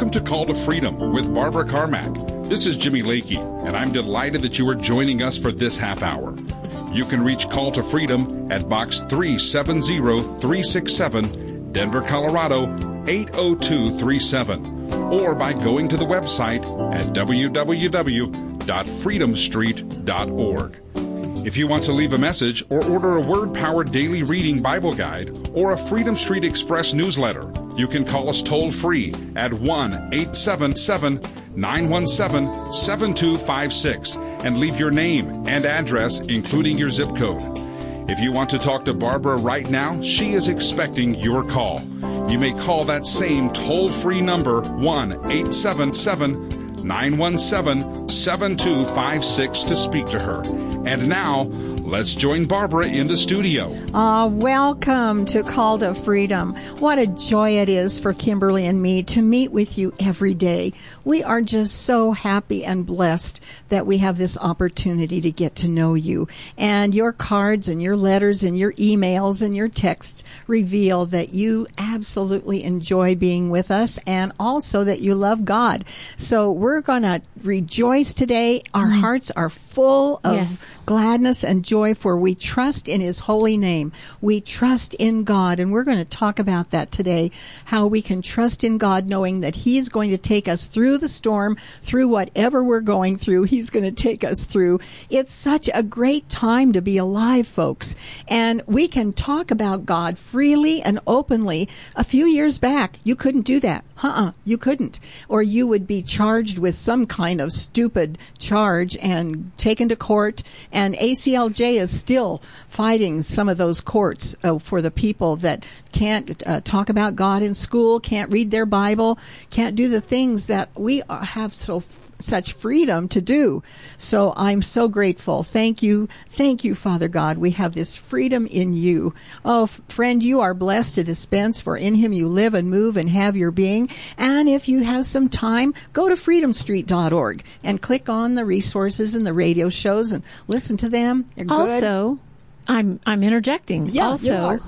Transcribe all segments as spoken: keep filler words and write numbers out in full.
Welcome to Call to Freedom with Barbara Carmack. This is Jimmy Lakey, and I'm delighted that you are joining us for this half hour. You can reach Call to Freedom at Box three seven zero three six seven, Denver, Colorado eight oh two three seven, or by going to the website at w w w dot freedom street dot org. If you want to leave a message or order a word-powered daily reading Bible guide or a Freedom Street Express newsletter, you can call us toll-free at one eight seven seven, nine one seven, seven two five six and leave your name and address, including your zip code. If you want to talk to Barbara right now, she is expecting your call. You may call that same toll-free number, one eight seven seven, nine one seven, seven two five six, to speak to her. And now, let's join Barbara in the studio. Uh, welcome to Call to Freedom. What a joy it is for Kimberly and me to meet with you every day. We are just so happy and blessed that we have this opportunity to get to know you. And your cards and your letters and your emails and your texts reveal that you absolutely enjoy being with us and also that you love God. So we're going to rejoice today. Our mm. hearts are full of yes. gladness and joy, for we trust in His holy name. We trust in God, and we're going to talk about that today, how we can trust in God knowing that He's going to take us through the storm, through whatever we're going through. He's going to take us through. It's such a great time to be alive, folks, and we can talk about God freely and openly. A few years back, you couldn't do that. Uh-uh, you couldn't. Or you would be charged with some kind of stupid charge and taken to court, and A C L J is still fighting some of those courts uh, for the people that can't uh, talk about God in school, can't read their Bible, can't do the things that we are, have so f- such freedom to do. So I'm so grateful. Thank you. Thank you, Father God. We have this freedom in you. Oh, f- friend, you are blessed to dispense, for in Him you live and move and have your being. And if you have some time, go to freedom street dot org and click on the resources and the radio shows and listen to them. They're good. Also, I'm I'm interjecting. Yeah, also,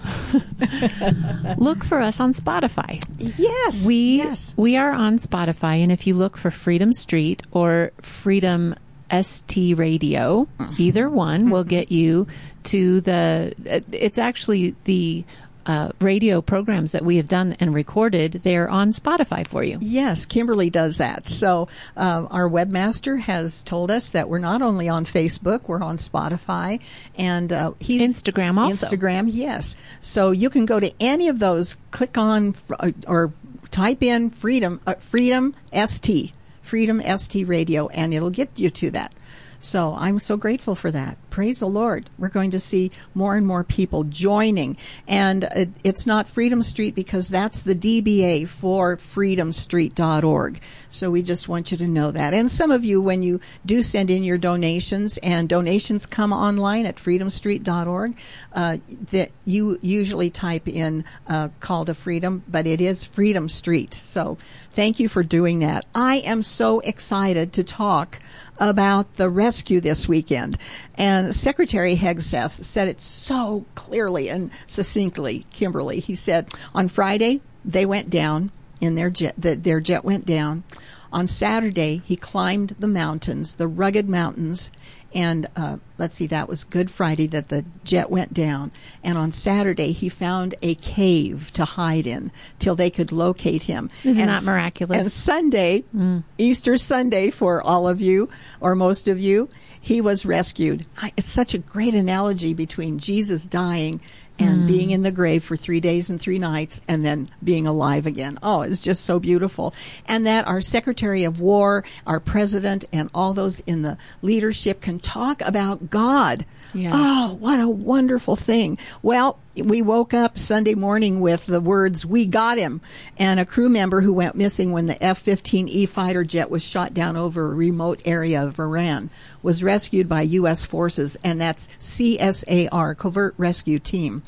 look for us on Spotify. Yes, we yes. we are on Spotify, and if you look for Freedom Street or Freedom S T Radio, mm-hmm. either one mm-hmm. will get you to the. It's actually the. Uh, radio programs that we have done and recorded, they're on Spotify for you. Yes, Kimberly does that. So uh, our webmaster has told us that we're not only on Facebook, we're on Spotify, and uh, he's Instagram also. Instagram, yes. So you can go to any of those, click on uh, or type in Freedom uh, Freedom S T, Freedom S T Radio, and it'll get you to that. So I'm so grateful for that. Praise the Lord. We're going to see more and more people joining. And it, it's not Freedom Street because that's the D B A for freedom street dot org. So we just want you to know that. And some of you, when you do send in your donations, and donations come online at freedom street dot org, uh, that you usually type in uh, Call to Freedom, but it is Freedom Street. So thank you for doing that. I am so excited to talk about the rescue this weekend. And Secretary Hegseth said it so clearly and succinctly, Kimberly. He said on Friday, they went down in their jet, the, their jet went down. On Saturday, he climbed the mountains, the rugged mountains, and uh, let's see, that was Good Friday that the jet went down. And on Saturday, he found a cave to hide in till they could locate him. Isn't and, that miraculous? And Sunday, mm. Easter Sunday for all of you, or most of you, he was rescued. I, it's such a great analogy between Jesus dying and mm. being in the grave for three days and three nights and then being alive again. Oh, it's just so beautiful. And that our Secretary of War, our President, and all those in the leadership can talk about God. Yes. Oh, what a wonderful thing. Well, we woke up Sunday morning with the words, "We got him," and a crew member who went missing when the F fifteen E fighter jet was shot down over a remote area of Iran was rescued by U S forces, and that's C S A R, Covert Rescue Team.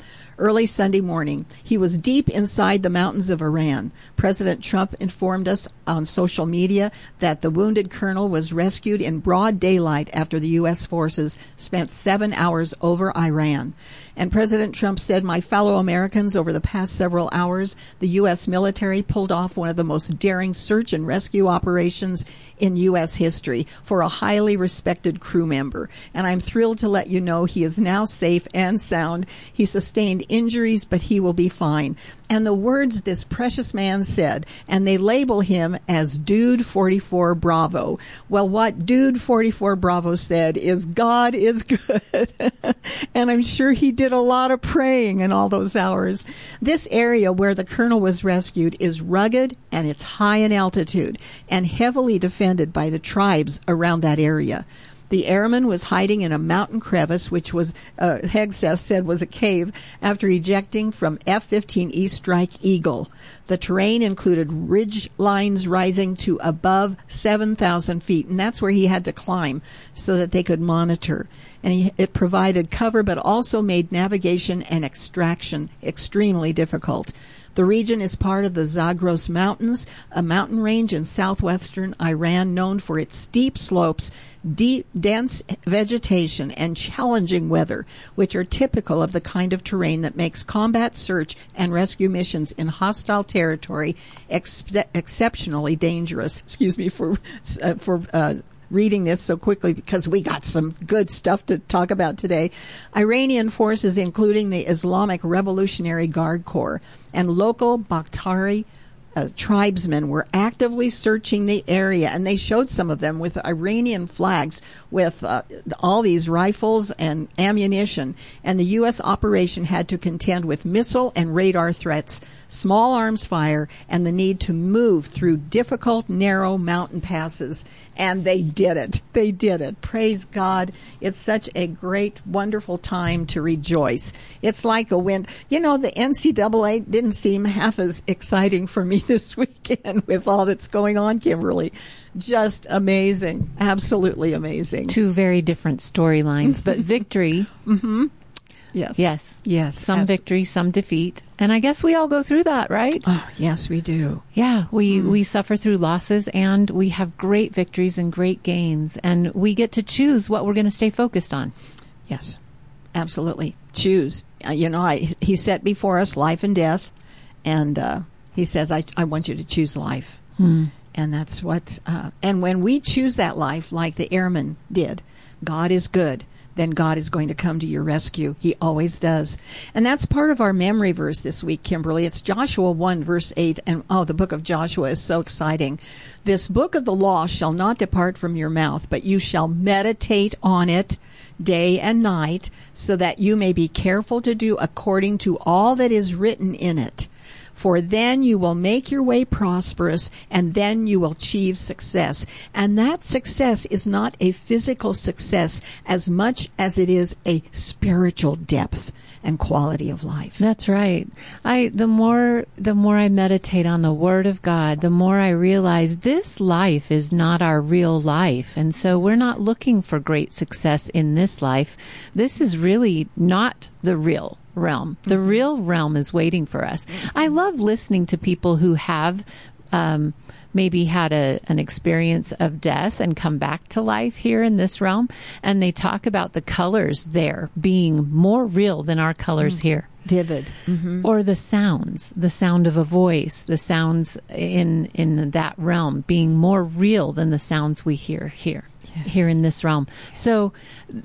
Early Sunday morning, he was deep inside the mountains of Iran. President Trump informed us on social media that the wounded colonel was rescued in broad daylight after the U S forces spent seven hours over Iran. And President Trump said, "My fellow Americans, over the past several hours, the U S military pulled off one of the most daring search and rescue operations in U S history for a highly respected crew member. And I'm thrilled to let you know he is now safe and sound. He sustained injuries, but he will be fine." And the words this precious man said, and they label him as Dude forty-four Bravo. Well, what Dude forty-four Bravo said is, God is good. And I'm sure he did a lot of praying in all those hours. This area where the colonel was rescued is rugged, and it's high in altitude and heavily defended by the tribes around that area. The airman was hiding in a mountain crevice, which was, uh, Hegseth said was a cave, after ejecting from F fifteen E Strike Eagle. The terrain included ridge lines rising to above seven thousand feet, and that's where he had to climb so that they could monitor. And he, it provided cover, but also made navigation and extraction extremely difficult. The region is part of the Zagros Mountains, a mountain range in southwestern Iran known for its steep slopes, deep, dense vegetation, and challenging weather, which are typical of the kind of terrain that makes combat search and rescue missions in hostile territory ex- exceptionally dangerous. Excuse me for uh, for uh, reading this so quickly, because we got some good stuff to talk about today. Iranian forces, including the Islamic Revolutionary Guard Corps and local Bakhtari uh, tribesmen, were actively searching the area, and they showed some of them with Iranian flags with uh, all these rifles and ammunition. And the U S operation had to contend with missile and radar threats, small arms fire, and the need to move through difficult, narrow mountain passes. And they did it. They did it. Praise God. It's such a great, wonderful time to rejoice. It's like a wind. You know, the N C double A didn't seem half as exciting for me this weekend with all that's going on, Kimberly. Just amazing. Absolutely amazing. Two very different storylines, but victory. Mm-hmm. Yes. Yes. Yes. Some Abs- victory, some defeat. And I guess we all go through that, right? Oh, yes, we do. Yeah, we, Mm. we suffer through losses, and we have great victories and great gains, and we get to choose what we're going to stay focused on. Yes, absolutely. Choose. Uh, you know, I, he set before us life and death, and uh, he says, I, I want you to choose life. Hmm. And that's what, uh, and when we choose that life, like the airman did, God is good, then God is going to come to your rescue. He always does. And that's part of our memory verse this week, Kimberly. It's Joshua one, verse eight. And, oh, the book of Joshua is so exciting. This book of the law shall not depart from your mouth, but you shall meditate on it day and night, so that you may be careful to do according to all that is written in it. For then you will make your way prosperous, and then you will achieve success. And that success is not a physical success as much as it is a spiritual depth and quality of life. That's right. I the more the more I meditate on the Word of God, the more I realize this life is not our real life. And so we're not looking for great success in this life. This is really not the real realm. The mm-hmm. real realm is waiting for us. Mm-hmm. I love listening to people who have um maybe had a, an experience of death and come back to life here in this realm. And they talk about the colors there being more real than our colors mm. here. Vivid. Mm-hmm. Or the sounds, the sound of a voice, the sounds in, in that realm being more real than the sounds we hear here. Yes. Here in this realm. Yes. So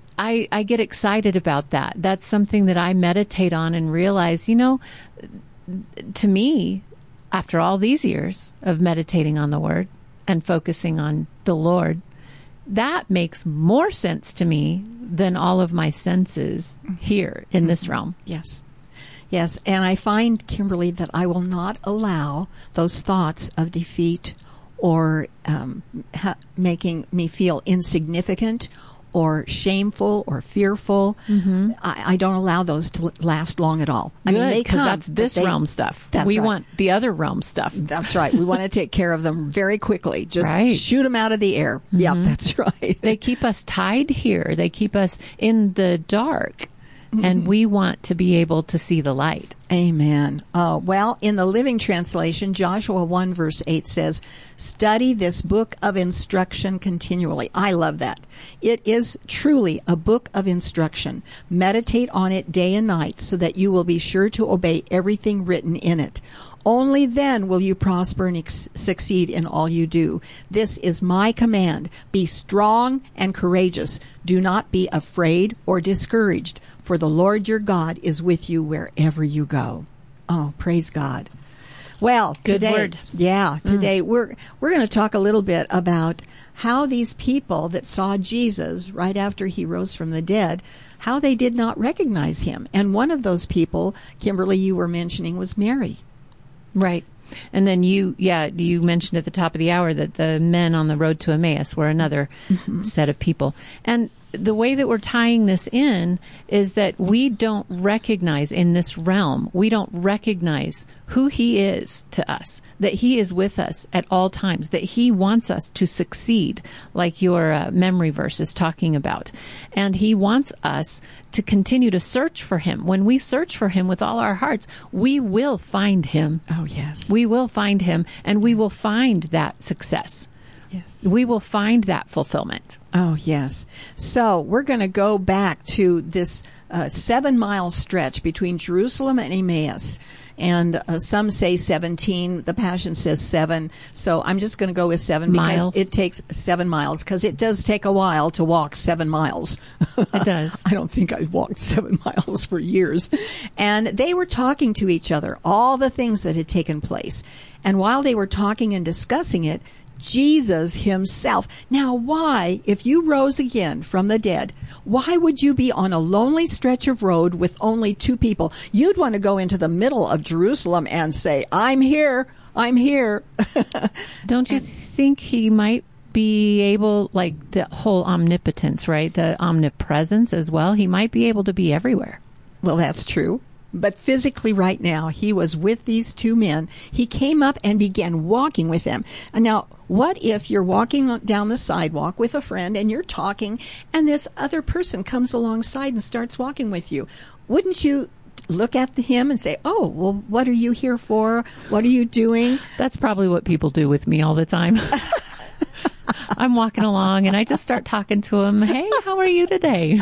I, I get excited about that. That's something that I meditate on and realize, you know, to me, after all these years of meditating on the Word and focusing on the Lord, that makes more sense to me than all of my senses here in this realm. Yes. Yes. And I find, Kimberly, that I will not allow those thoughts of defeat or um, ha- making me feel insignificant or shameful or fearful. Mm-hmm. I, I don't allow those to last long at all. I Good, mean, they come. That's this they, realm stuff. That's we right. want the other realm stuff. That's right. We want to take care of them very quickly. Just right. shoot them out of the air. Mm-hmm. Yep, that's right. They keep us tied here. They keep us in the dark. Mm-hmm. And we want to be able to see the light. Amen. Uh, well, in the Living Translation, Joshua one verse eight says, study this book of instruction continually. I love that. It is truly a book of instruction. Meditate on it day and night so that you will be sure to obey everything written in it. Only then will you prosper and ex- succeed in all you do. This is my command. Be strong and courageous. Do not be afraid or discouraged, for the Lord your God is with you wherever you go. Oh, praise God. Well, Good today, word. yeah, today Mm. we're we're going to talk a little bit about how these people that saw Jesus right after he rose from the dead, how they did not recognize him. And one of those people, Kimberly, you were mentioning, was Mary. Right. And then you, yeah, you mentioned at the top of the hour that the men on the road to Emmaus were another mm-hmm. set of people. And the way that we're tying this in is that we don't recognize in this realm, we don't recognize who he is to us, that he is with us at all times, that he wants us to succeed, like your uh, memory verse is talking about. And he wants us to continue to search for him. When we search for him with all our hearts, we will find him. Oh, yes. We will find him, and we will find that success. Yes. We will find that fulfillment. Oh, yes. So we're going to go back to this uh, seven-mile stretch between Jerusalem and Emmaus. And uh, some say seventeen. The Passion says seven. So I'm just going to go with seven because miles. It takes seven miles because it does take a while to walk seven miles. It does. I don't think I've walked seven miles for years. And they were talking to each other, all the things that had taken place. And while they were talking and discussing it, Jesus himself. Now, why, if you rose again from the dead, why would you be on a lonely stretch of road with only two people? You'd want to go into the middle of Jerusalem and say, I'm here, I'm here. Don't you think he might be able, like the whole omnipotence, right? The omnipresence as well. He might be able to be everywhere. Well, that's true. But physically right now, he was with these two men. He came up and began walking with them. And now, what if you're walking down the sidewalk with a friend and you're talking and this other person comes alongside and starts walking with you? Wouldn't you look at him and say, oh, well, what are you here for? What are you doing? That's probably what people do with me all the time. I'm walking along and I just start talking to him. Hey, how are you today?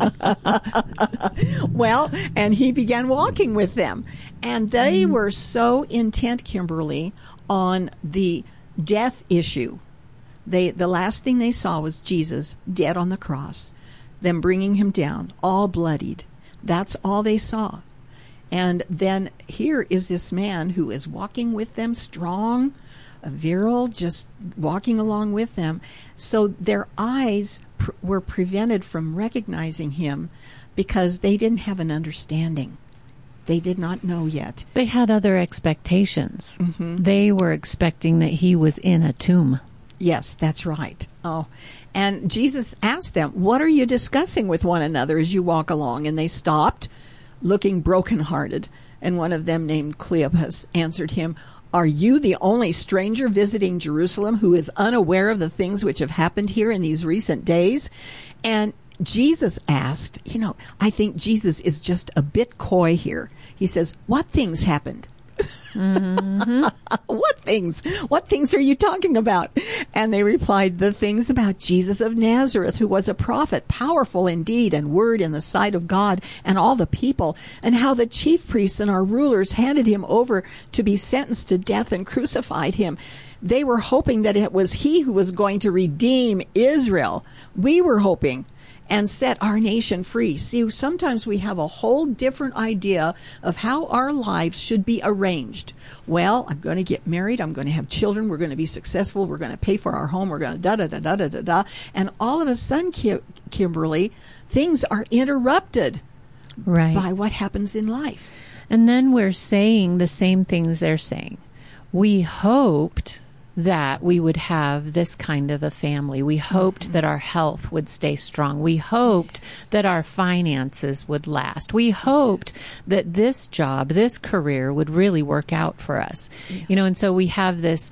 Well, and he began walking with them. And they mm. were so intent, Kimberly, on the death issue. They, the last thing they saw was Jesus dead on the cross, them bringing him down, all bloodied. That's all they saw. And then here is this man who is walking with them, strong, virile, just walking along with them. So their eyes pr- were prevented from recognizing him because they didn't have an understanding. They did not know yet. They had other expectations. Mm-hmm. They were expecting that he was in a tomb. Yes, that's right. Oh, and Jesus asked them, what are you discussing with one another as you walk along? And they stopped, looking brokenhearted. And one of them, named Cleopas, answered him, are you the only stranger visiting Jerusalem who is unaware of the things which have happened here in these recent days? And Jesus asked, you know, I think Jesus is just a bit coy here. He says, what things happened? Mm-hmm. What things? What things are you talking about? And they replied, the things about Jesus of Nazareth, who was a prophet, powerful in deed and word in the sight of God and all the people, and how the chief priests and our rulers handed him over to be sentenced to death and crucified him. They were hoping that it was he who was going to redeem Israel. We were hoping. And set our nation free. See, sometimes we have a whole different idea of how our lives should be arranged. Well, I'm going to get married. I'm going to have children. We're going to be successful. We're going to pay for our home. We're going to da da da da da da da. And all of a sudden, Ki- Kimberly, things are interrupted right. by what happens in life. And then we're saying the same things they're saying. We hoped that we would have this kind of a family. We hoped mm-hmm. that our health would stay strong. We hoped yes. that our finances would last. We hoped yes. that this job, this career would really work out for us. Yes. You know, and so we have this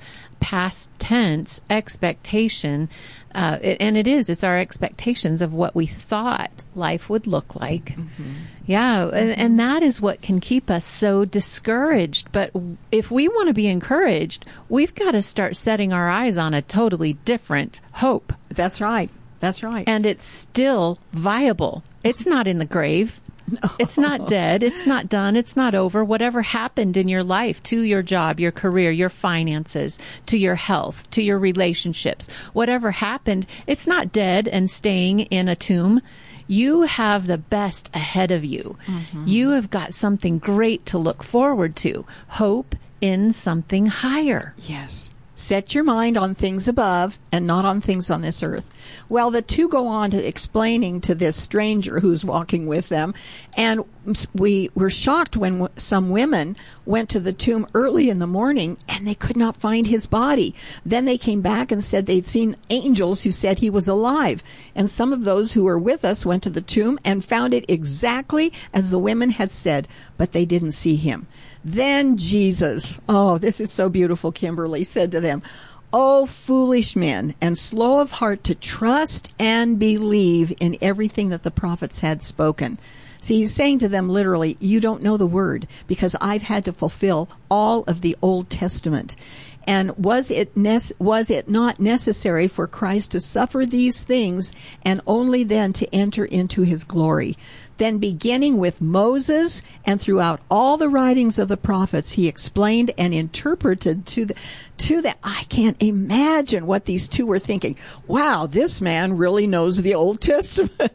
past tense expectation, uh, it, and it is, it's our expectations of what we thought life would look like. Mm-hmm. Yeah, mm-hmm. And, and that is what can keep us so discouraged. But if we want to be encouraged, we've got to start setting our eyes on a totally different hope. That's right. That's right. And it's still viable. It's not in the grave. No. It's not dead. It's not done. It's not over. Whatever happened in your life, to your job, your career, your finances, to your health, to your relationships, whatever happened, it's not dead and staying in a tomb. You have the best ahead of you. Mm-hmm. You have got something great to look forward to. Hope in something higher. Yes. Set your mind on things above and not on things on this earth. Well, the two go on to explaining to this stranger who's walking with them. And we were shocked when w- some women went to the tomb early in the morning and they could not find his body. Then they came back and said they'd seen angels who said he was alive. And some of those who were with us went to the tomb and found it exactly as the women had said, but they didn't see him. Then Jesus, oh, this is so beautiful, Kimberly, said to them, "O foolish men, and slow of heart to trust and believe in everything that the prophets had spoken." See, he's saying to them literally, you don't know the word because I've had to fulfill all of the Old Testament. And was it ne- was it not necessary for Christ to suffer these things and only then to enter into his glory? Then beginning with Moses and throughout all the writings of the prophets, he explained and interpreted to the, to the, I can't imagine what these two were thinking. Wow, this man really knows the Old Testament.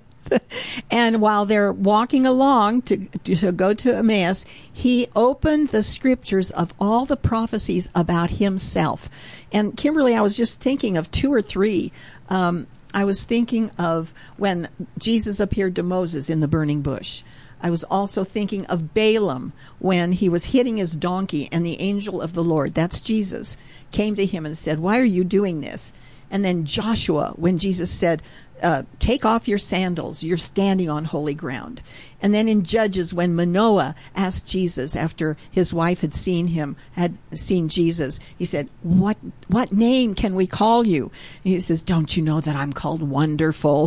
And while they're walking along to, to go to Emmaus, he opened the scriptures of all the prophecies about himself. And Kimberly, I was just thinking of two or three. Um, I was thinking of when Jesus appeared to Moses in the burning bush. I was also thinking of Balaam when he was hitting his donkey and the angel of the Lord, that's Jesus, came to him and said, "Why are you doing this?" And then Joshua, when Jesus said, uh, "Take off your sandals, you're standing on holy ground." And then in Judges, when Manoah asked Jesus after his wife had seen him, had seen Jesus, he said, what what name can we call you? And he says, "Don't you know that I'm called Wonderful?"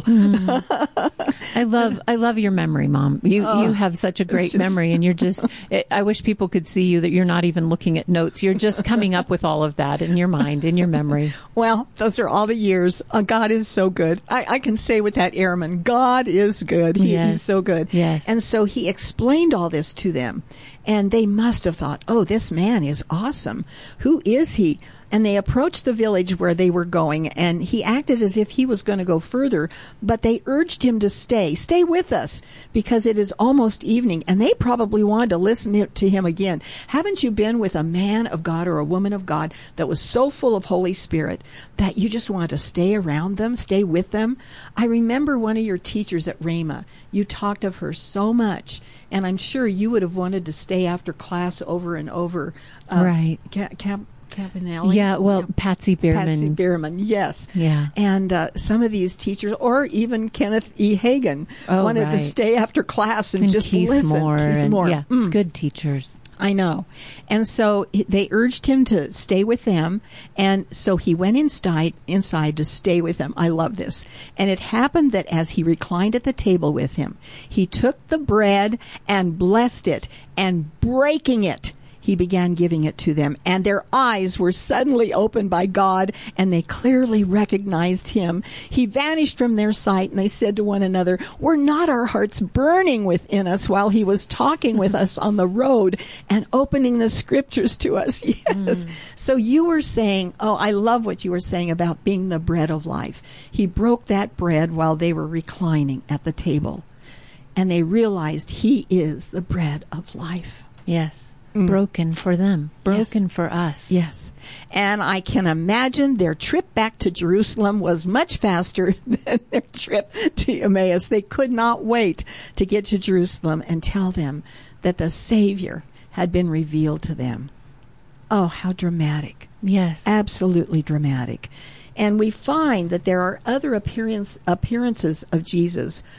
Mm. I love I love your memory, Mom. You oh, you have such a great just... memory, and you're just, it, I wish people could see you, that you're not even looking at notes. You're just coming up with all of that in your mind, in your memory. Well, those are all the years. Uh, God is so good. I, I can say with that airman, God is good. He yes. is so good. Yes. And so he explained all this to them, and they must have thought, oh, this man is awesome. Who is he? And they approached the village where they were going, and he acted as if he was going to go further, but they urged him to stay. Stay with us, because it is almost evening, and they probably wanted to listen to him again. Haven't you been with a man of God or a woman of God that was so full of Holy Spirit that you just wanted to stay around them, stay with them? I remember one of your teachers at Rhema. You talked of her so much, and I'm sure you would have wanted to stay after class over and over. Uh, right. Ca- Ca- Campanelli? Yeah, well, yeah. Patsy Bierman. Patsy Bierman, yes. Yeah. And uh, some of these teachers, or even Kenneth E. Hagin, oh, wanted right. to stay after class and, and just Keith listen. Moore Keith and, Moore. Yeah, mm. good teachers. I know. And so they urged him to stay with them. And so he went inside, inside to stay with them. I love this. And it happened that as he reclined at the table with him, he took the bread and blessed it, and breaking it, he began giving it to them, and their eyes were suddenly opened by God, and they clearly recognized him. He vanished from their sight, and they said to one another, "Were not our hearts burning within us while he was talking with us on the road and opening the scriptures to us?" Yes. Mm. So you were saying, oh, I love what you were saying about being the bread of life. He broke that bread while they were reclining at the table, and they realized he is the bread of life. Yes. Mm. Broken for them, broken yes. for us. Yes. And I can imagine their trip back to Jerusalem was much faster than their trip to Emmaus. They could not wait to get to Jerusalem and tell them that the Savior had been revealed to them. Oh, how dramatic. Yes. Absolutely dramatic. And we find that there are other appearance, appearances of Jesus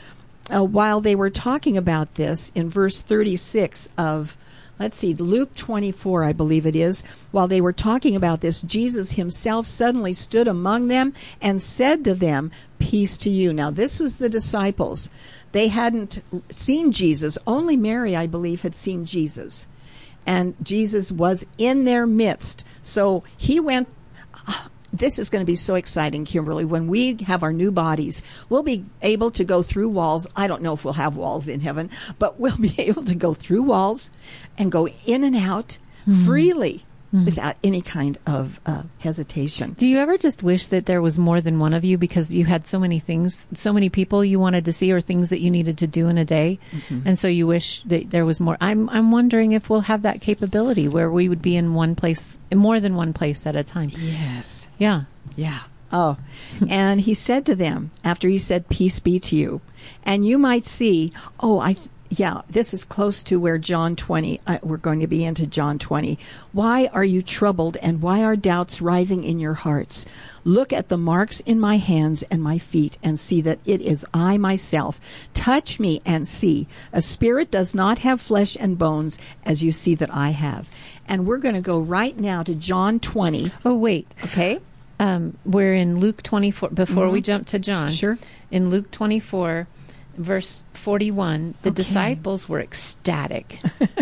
uh, while they were talking about this in verse thirty-six of, let's see, Luke twenty-four, I believe it is, while they were talking about this, Jesus himself suddenly stood among them and said to them, peace to you. Now, this was the disciples. They hadn't seen Jesus. Only Mary, I believe, had seen Jesus. And Jesus was in their midst. So he went... Uh, this is going to be so exciting, Kimberly. When we have our new bodies, we'll be able to go through walls. I don't know if we'll have walls in heaven, but we'll be able to go through walls and go in and out mm-hmm. freely mm-hmm. without any kind of uh, hesitation. Do you ever just wish that there was more than one of you because you had so many things, so many people you wanted to see or things that you needed to do in a day? Mm-hmm. And so you wish that there was more. I'm I'm wondering if we'll have that capability where we would be in one place, in more than one place at a time. Yes. Yeah. Yeah. Oh, and he said to them, after he said, peace be to you, and you might see, oh, I, yeah, this is close to where John twenty, uh, we're going to be into John twenty. Why are you troubled and why are doubts rising in your hearts? Look at the marks in my hands and my feet and see that it is I myself. Touch me and see. A spirit does not have flesh and bones as you see that I have. And we're going to go right now to John twenty. Oh, wait. Okay. Um, we're in Luke twenty-four, before mm-hmm. we jump to John. Sure. In Luke twenty-four, verse forty-one, the okay. disciples were ecstatic,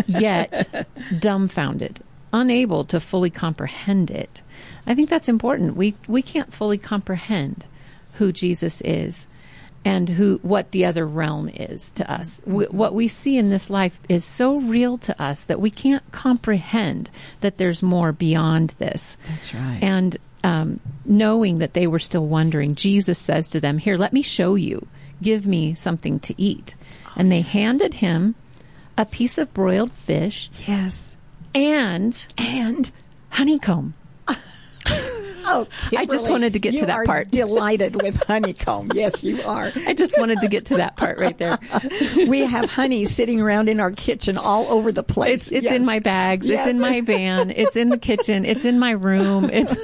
yet dumbfounded, unable to fully comprehend it. I think that's important. We we can't fully comprehend who Jesus is and who what the other realm is to us. Mm-hmm. We, what we see in this life is so real to us that we can't comprehend that there's more beyond this. That's right. And um, knowing that they were still wondering, Jesus says to them, here, let me show you. Give me something to eat. Oh, and they yes. handed him a piece of broiled fish. Yes. And and honeycomb. Oh, Kimberly, I just wanted to get to that part. You are delighted with honeycomb. Yes, you are. I just wanted to get to that part right there. We have honey sitting around in our kitchen all over the place. It's, it's yes. in my bags. Yes. It's in my van. It's in the kitchen. It's in my room. It's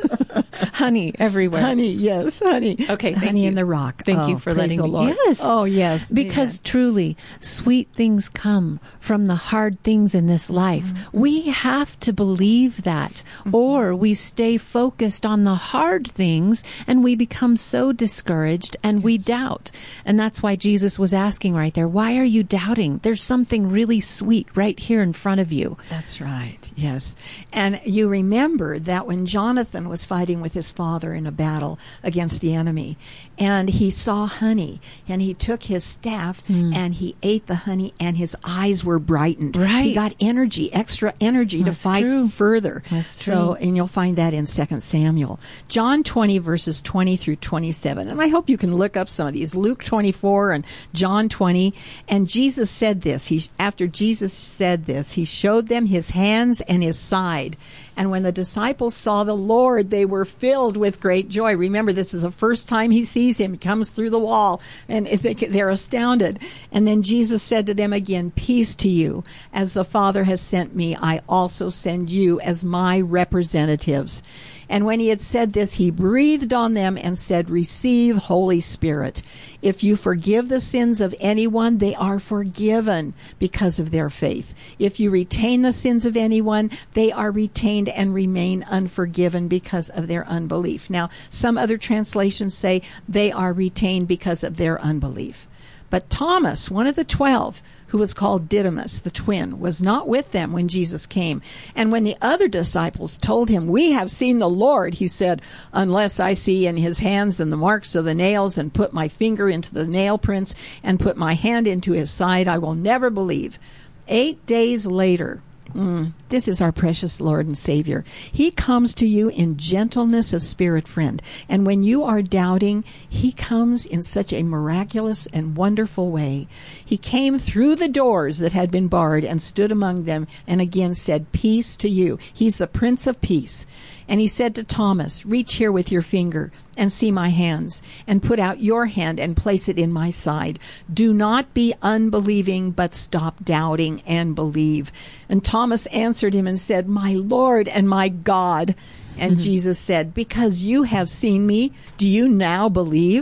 honey everywhere. Honey, yes, honey. Okay, thank honey you. in the rock. Thank oh, you for letting the me. Lord. Yes. Oh, yes. Because Amen. Truly, sweet things come from the hard things in this life. Mm-hmm. We have to believe that, mm-hmm. or we stay focused on the hard things and we become so discouraged and yes. we doubt. And that's why Jesus was asking right there, why are you doubting? There's something really sweet right here in front of you. That's right. Yes. And you remember that when Jonathan was fighting with his father in a battle against the enemy, and he saw honey, and he took his staff mm. and he ate the honey, and his eyes were brightened. Right. He got energy, extra energy That's to fight true. further. That's true. So, and you'll find that in Second Samuel. John twenty, verses twenty through twenty-seven. And I hope you can look up some of these. Luke twenty-four and John twenty. And Jesus said this. He, after Jesus said this, he showed them his hands and his side. And when the disciples saw the Lord, they were filled with great joy. Remember, this is the first time he sees him. He comes through the wall, and they're astounded. And then Jesus said to them again, peace to you. As the Father has sent me, I also send you as my representatives. And when he had said this, he breathed on them and said, receive Holy Spirit. If you forgive the sins of anyone, they are forgiven because of their faith. If you retain the sins of anyone, they are retained and remain unforgiven because of their unbelief. Now, some other translations say they are retained because of their unbelief. But Thomas, one of the twelve, who was called Didymus, the twin, was not with them when Jesus came. And when the other disciples told him, we have seen the Lord, he said, unless I see in his hands and the marks of the nails and put my finger into the nail prints and put my hand into his side, I will never believe. Eight days later, Mm, this is our precious Lord and Savior. He comes to you in gentleness of spirit, friend. And when you are doubting, he comes in such a miraculous and wonderful way. He came through the doors that had been barred and stood among them and again said, peace to you. He's the Prince of Peace. And he said to Thomas, reach here with your finger and see my hands, and put out your hand and place it in my side. Do not be unbelieving, but stop doubting and believe. And Thomas answered him and said, my Lord and my God. And mm-hmm. Jesus said, because you have seen me, do you now believe?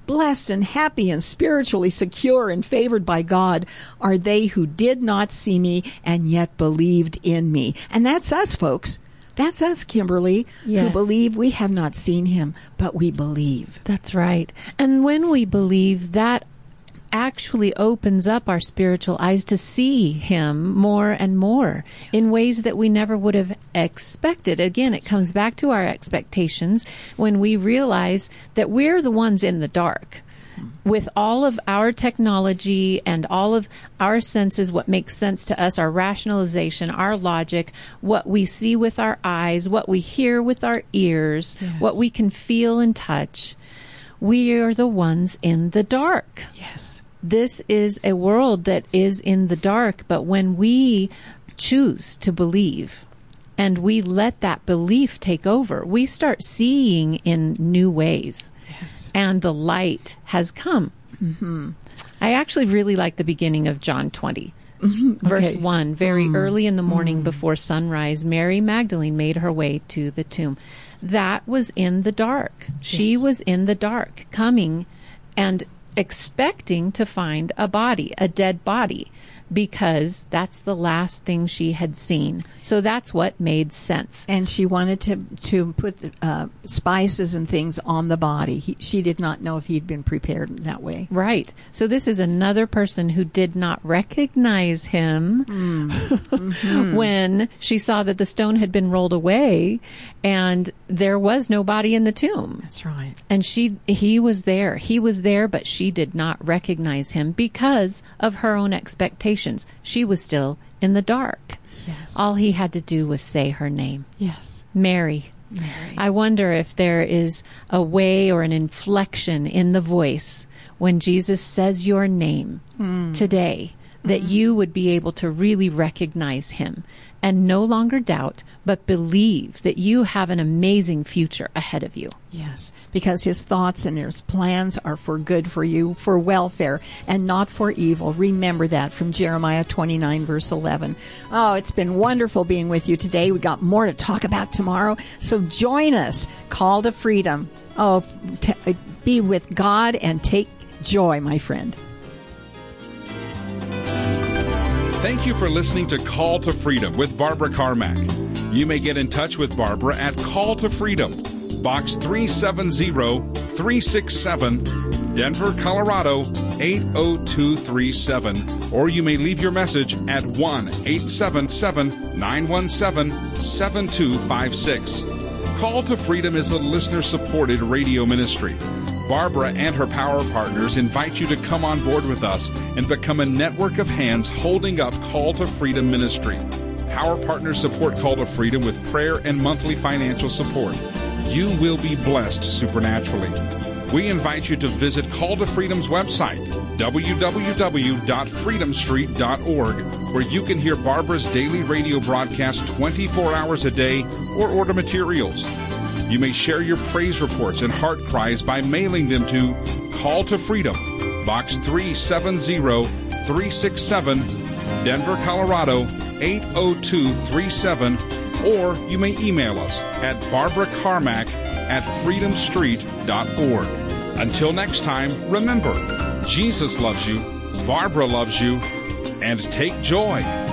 Blessed and happy and spiritually secure and favored by God are they who did not see me and yet believed in me. And that's us, folks. That's us, Kimberly, yes. who believe we have not seen him, but we believe. That's right. And when we believe, that actually opens up our spiritual eyes to see him more and more yes. in ways that we never would have expected. Again, it comes back to our expectations when we realize that we're the ones in the dark. With all of our technology and all of our senses, what makes sense to us, our rationalization, our logic, what we see with our eyes, what we hear with our ears, yes. what we can feel and touch, we are the ones in the dark. Yes. This is a world that is in the dark, but when we choose to believe and we let that belief take over, we start seeing in new ways. Yes. And the light has come. Mm-hmm. I actually really like the beginning of John twenty, mm-hmm. verse okay. one. Very mm. early in the morning mm. before sunrise, Mary Magdalene made her way to the tomb. That was in the dark. Yes. She was in the dark, coming and expecting to find a body, a dead body, because that's the last thing she had seen. So that's what made sense. And she wanted to to put the, uh, spices and things on the body. He, she did not know if he'd been prepared in that way. Right. So this is another person who did not recognize him mm. mm-hmm. when she saw that the stone had been rolled away and there was no body in the tomb. That's right. And she, he was there. He was there, but she did not recognize him because of her own expectations. She was still in the dark. Yes. All he had to do was say her name. Yes. Mary. Mary. I wonder if there is a way or an inflection in the voice when Jesus says your name mm. today, that mm. you would be able to really recognize him and no longer doubt, but believe that you have an amazing future ahead of you. Yes, because his thoughts and his plans are for good for you, for welfare, and not for evil. Remember that from Jeremiah twenty-nine, verse eleven. Oh, it's been wonderful being with you today. We got more to talk about tomorrow, so join us. Call to Freedom. Oh, t- be with God and take joy, my friend. Thank you for listening to Call to Freedom with Barbara Carmack. You may get in touch with Barbara at Call to Freedom, Box three seven zero, three six seven, Denver, Colorado eight oh two three seven. Or you may leave your message at one eight seven seven, nine one seven, seven two five six. Call to Freedom is a listener-supported radio ministry. Barbara and her power partners invite you to come on board with us and become a network of hands holding up Call to Freedom ministry. Power partners support Call to Freedom with prayer and monthly financial support. You will be blessed supernaturally. We invite you to visit Call to Freedom's website, w w w dot freedom street dot org, where you can hear Barbara's daily radio broadcast twenty-four hours a day or order materials. You may share your praise reports and heart cries by mailing them to Call to Freedom, Box three seven zero, three six seven, Denver, Colorado eight oh two three seven, or you may email us at barbara carmack at freedom street dot org. Until next time, remember, Jesus loves you, Barbara loves you, and take joy.